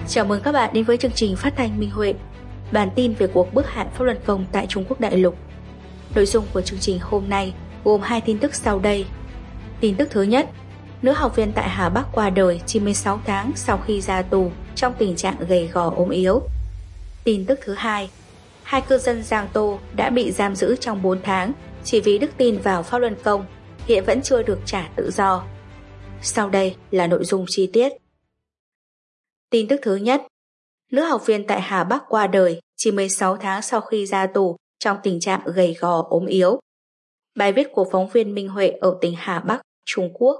Chào mừng các bạn đến với chương trình phát thanh Minh Huệ, bản tin về cuộc bức hạn pháp luân công tại Trung Quốc đại lục. Nội dung của chương trình hôm nay gồm 2 tin tức sau đây. Tin tức thứ nhất, nữ học viên tại Hà Bắc qua đời 96 tháng sau khi ra tù trong tình trạng gầy gò ốm yếu. Tin tức thứ hai, 2 cư dân Giang Tô đã bị giam giữ trong 4 tháng chỉ vì đức tin vào pháp luân công, hiện vẫn chưa được trả tự do. Sau đây là nội dung chi tiết. Tin tức thứ nhất, nữ học viên tại Hà Bắc qua đời 96 tháng sau khi ra tù trong tình trạng gầy gò ốm yếu. Bài viết của phóng viên Minh Huệ ở tỉnh Hà Bắc, Trung Quốc.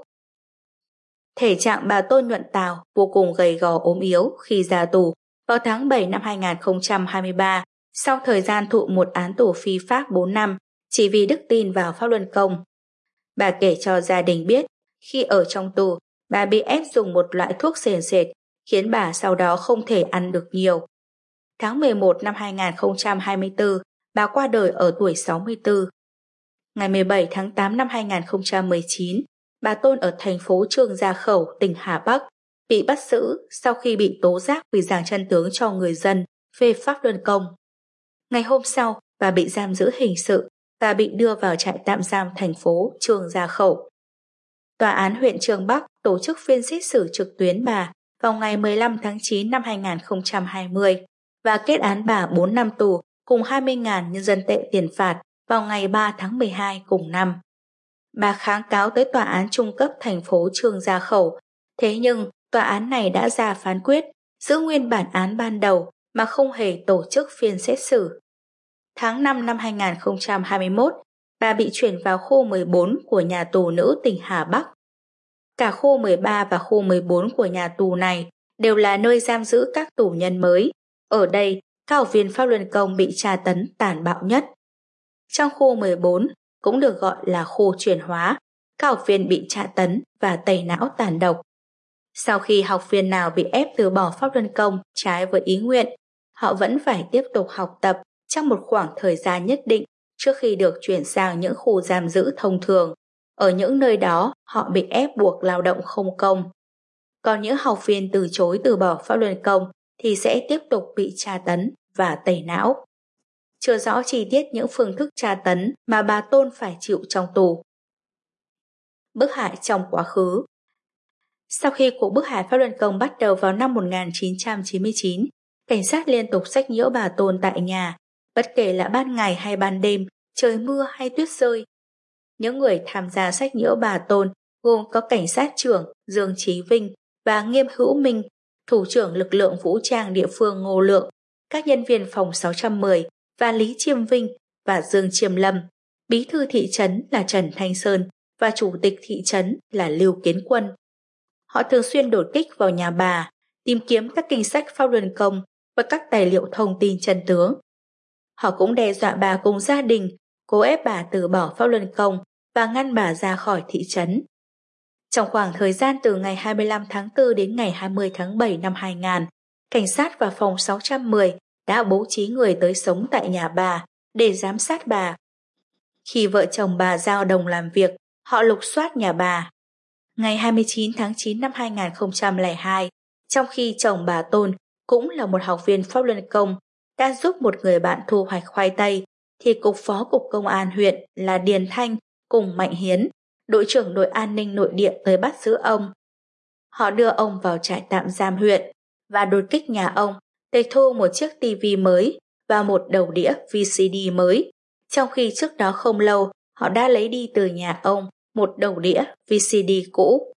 Thể trạng bà Tôn Nhuận Tào vô cùng gầy gò ốm yếu khi ra tù vào tháng 7 năm 2023 sau thời gian thụ một án tù phi pháp 4 năm chỉ vì đức tin vào pháp luân công. Bà kể cho gia đình biết khi ở trong tù, bà bị ép dùng một loại thuốc sền sệt khiến bà sau đó không thể ăn được nhiều. Tháng 11 năm 2024, bà qua đời ở tuổi 64. Ngày 17 tháng 8 năm 2019, bà Tôn ở thành phố Trương Gia Khẩu, tỉnh Hà Bắc, bị bắt giữ sau khi bị tố giác vì giảng chân tướng cho người dân về pháp luân công. Ngày hôm sau, bà bị giam giữ hình sự và bị đưa vào trại tạm giam thành phố Trương Gia Khẩu. Tòa án huyện Trương Bắc tổ chức phiên xét xử trực tuyến bà vào ngày 15 tháng 9 năm 2020 và kết án bà 4 năm tù cùng 20.000 nhân dân tệ tiền phạt vào ngày 3 tháng 12 cùng năm. Bà kháng cáo tới tòa án trung cấp thành phố Trương Gia Khẩu, thế nhưng tòa án này đã ra phán quyết giữ nguyên bản án ban đầu mà không hề tổ chức phiên xét xử. Tháng 5 năm 2021, bà bị chuyển vào khu 14 của nhà tù nữ tỉnh Hà Bắc. Cả khu 13 và khu 14 của nhà tù này đều là nơi giam giữ các tù nhân mới. Ở đây, các học viên pháp luân công bị tra tấn tàn bạo nhất. Trong khu 14, cũng được gọi là khu chuyển hóa, các học viên bị tra tấn và tẩy não tàn độc. Sau khi học viên nào bị ép từ bỏ pháp luân công trái với ý nguyện, họ vẫn phải tiếp tục học tập trong một khoảng thời gian nhất định trước khi được chuyển sang những khu giam giữ thông thường. Ở những nơi đó, họ bị ép buộc lao động không công. Còn những học viên từ chối từ bỏ pháp luân công thì sẽ tiếp tục bị tra tấn và tẩy não. Chưa rõ chi tiết những phương thức tra tấn mà bà Tôn phải chịu trong tù. Bức hại trong quá khứ. Sau khi cuộc bức hại pháp luân công bắt đầu vào năm 1999, cảnh sát liên tục xách nhiễu bà Tôn tại nhà, bất kể là ban ngày hay ban đêm, trời mưa hay tuyết rơi. Những người tham gia xách nhiễu bà Tôn gồm có cảnh sát trưởng Dương Chí Vinh và Nghiêm Hữu Minh, thủ trưởng lực lượng vũ trang địa phương Ngô Lượng, các nhân viên phòng 610 và Lý Chiêm Vinh và Dương Chiêm Lâm, bí thư thị trấn là Trần Thanh Sơn và chủ tịch thị trấn là Lưu Kiến Quân. Họ thường xuyên đột kích vào nhà bà, tìm kiếm các kinh sách pháp luân công và các tài liệu thông tin chân tướng. Họ cũng đe dọa bà cùng gia đình, cố ép bà từ bỏ pháp luân công và ngăn bà ra khỏi thị trấn. Trong khoảng thời gian từ ngày 25 tháng 4 đến ngày 20 tháng 7 năm 2000, cảnh sát và phòng 610 đã bố trí người tới sống tại nhà bà để giám sát bà. Khi vợ chồng bà giao đồng làm việc, họ lục soát nhà bà. Ngày 29 tháng 9 năm 2002, trong khi chồng bà Tôn cũng là một học viên pháp luân công đã giúp một người bạn thu hoạch khoai tây, thì cục phó cục công an huyện là Điền Thanh cùng Mạnh Hiến, đội trưởng đội an ninh nội địa tới bắt giữ ông. Họ đưa ông vào trại tạm giam huyện và đột kích nhà ông, tịch thu một chiếc tivi mới và một đầu đĩa VCD mới, trong khi trước đó không lâu họ đã lấy đi từ nhà ông một đầu đĩa VCD cũ.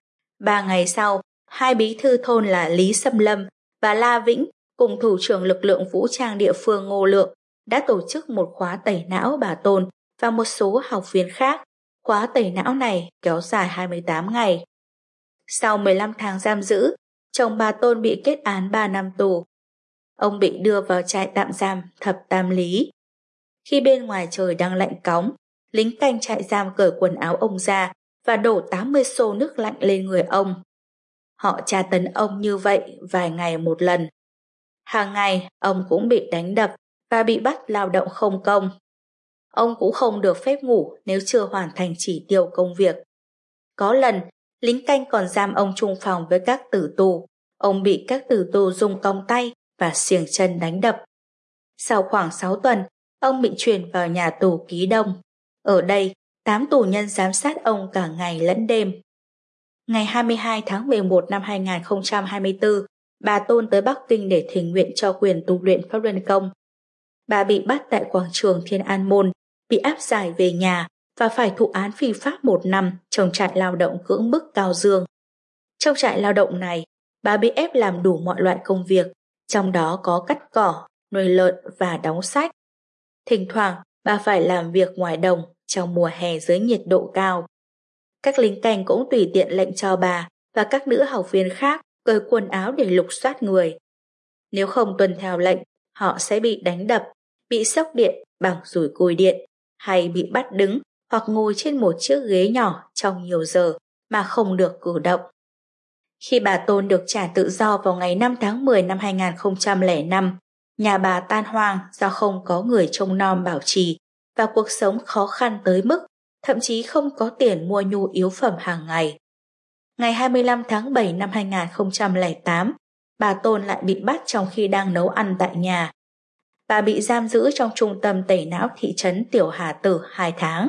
3 ngày sau, 2 bí thư thôn là Lý Sâm Lâm và La Vĩnh cùng thủ trưởng lực lượng vũ trang địa phương Ngô Lượng đã tổ chức một khóa tẩy não bà Tôn và một số học viên khác. Khóa tẩy não này kéo dài 28 ngày. Sau 15 tháng giam giữ, chồng bà Tôn bị kết án 3 năm tù. Ông bị đưa vào trại tạm giam Thập Tam Lý. Khi bên ngoài trời đang lạnh cóng, lính canh trại giam cởi quần áo ông ra và đổ 80 xô nước lạnh lên người ông. Họ tra tấn ông như vậy vài ngày một lần. Hàng ngày, ông cũng bị đánh đập và bị bắt lao động không công. Ông cũng không được phép ngủ nếu chưa hoàn thành chỉ tiêu công việc. Có lần, lính canh còn giam ông chung phòng với các tử tù, ông bị các tử tù dùng còng tay và xiềng chân đánh đập. Sau khoảng 6 tuần, ông bị chuyển vào nhà tù Ký Đông. Ở đây, 8 tù nhân giám sát ông cả ngày lẫn đêm. Ngày 22 tháng 11 năm 2024, bà Tôn tới Bắc Kinh để thỉnh nguyện cho quyền tu luyện Pháp Luân Công. Bà bị bắt tại quảng trường Thiên An Môn, bị áp giải về nhà và phải thụ án phi pháp 1 năm trong trại lao động cưỡng bức Cao Dương. Trong trại lao động này, bà bị ép làm đủ mọi loại công việc, trong đó có cắt cỏ, nuôi lợn và đóng sách. Thỉnh thoảng, bà phải làm việc ngoài đồng trong mùa hè dưới nhiệt độ cao. Các lính canh cũng tùy tiện lệnh cho bà và các nữ học viên khác cởi quần áo để lục soát người. Nếu không tuân theo lệnh, họ sẽ bị đánh đập, bị sốc điện bằng dùi cui điện, hay bị bắt đứng hoặc ngồi trên một chiếc ghế nhỏ trong nhiều giờ mà không được cử động. Khi bà Tôn được trả tự do vào ngày 5 tháng 10 năm 2005, nhà bà tan hoang do không có người trông nom bảo trì và cuộc sống khó khăn tới mức thậm chí không có tiền mua nhu yếu phẩm hàng ngày. Ngày 25 tháng 7 năm 2008, bà Tôn lại bị bắt trong khi đang nấu ăn tại nhà. Bà bị giam giữ trong trung tâm tẩy não thị trấn Tiểu Hà Tử 2 tháng.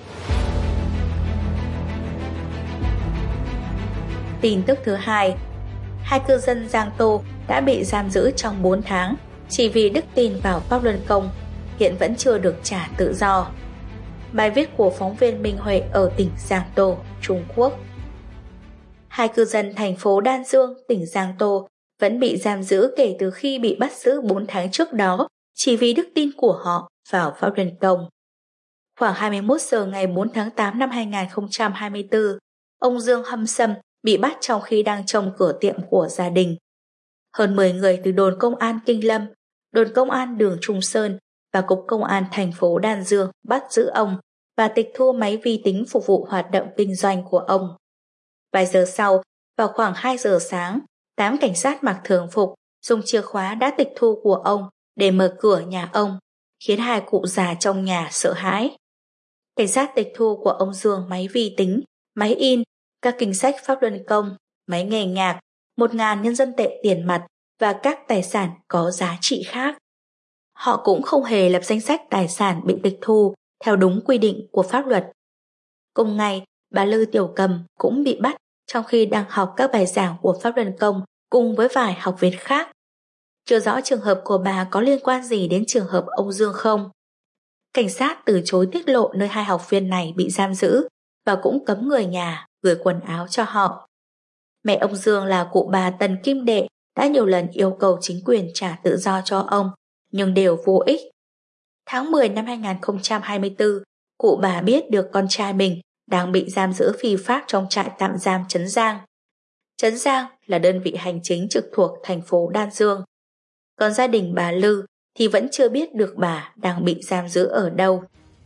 Tin tức thứ hai, 2 cư dân Giang Tô đã bị giam giữ trong 4 tháng chỉ vì đức tin vào Pháp Luân Công, hiện vẫn chưa được trả tự do. Bài viết của phóng viên Minh Huệ ở tỉnh Giang Tô, Trung Quốc. 2 cư dân thành phố Đan Dương, tỉnh Giang Tô vẫn bị giam giữ kể từ khi bị bắt giữ 4 tháng trước đó chỉ vì đức tin của họ vào Pháp Luân Công. Khoảng 21 giờ ngày 4 tháng 8 năm 2024, ông Dương Hâm Sâm bị bắt trong khi đang trông cửa tiệm của gia đình. Hơn 10 người từ đồn công an Kinh Lâm, đồn công an đường Trung Sơn và cục công an thành phố Đan Dương bắt giữ ông và tịch thu máy vi tính phục vụ hoạt động kinh doanh của ông. Vài giờ sau, vào khoảng 2 giờ sáng, 8 cảnh sát mặc thường phục dùng chìa khóa đã tịch thu của ông để mở cửa nhà ông, khiến 2 cụ già trong nhà sợ hãi. Cảnh sát tịch thu của ông Dương máy vi tính, máy in, các kinh sách Pháp Luân Công, máy nghe nhạc, 1.000 nhân dân tệ tiền mặt và các tài sản có giá trị khác. Họ cũng không hề lập danh sách tài sản bị tịch thu theo đúng quy định của pháp luật. Cùng ngày, bà Lư Tiểu Cầm cũng bị bắt trong khi đang học các bài giảng của Pháp Luân Công cùng với vài học viên khác. Chưa rõ trường hợp của bà có liên quan gì đến trường hợp ông Dương không. Cảnh sát từ chối tiết lộ nơi 2 học viên này bị giam giữ và cũng cấm người nhà gửi quần áo cho họ. Mẹ ông Dương là cụ bà Tần Kim Đệ đã nhiều lần yêu cầu chính quyền trả tự do cho ông, nhưng đều vô ích. Tháng 10 năm 2024, cụ bà biết được con trai mình đang bị giam giữ phi pháp trong trại tạm giam Trấn Giang. Trấn Giang là đơn vị hành chính trực thuộc thành phố Đan Dương. Còn gia đình bà Lư thì vẫn chưa biết được bà đang bị giam giữ ở đâu.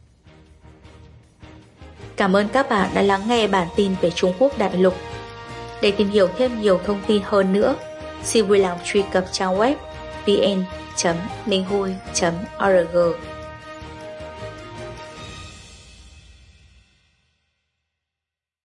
Cảm ơn các bạn đã lắng nghe bản tin về Trung Quốc đại lục. Để tìm hiểu thêm nhiều thông tin hơn nữa, xin vui lòng truy cập trang web vn.minhui.org.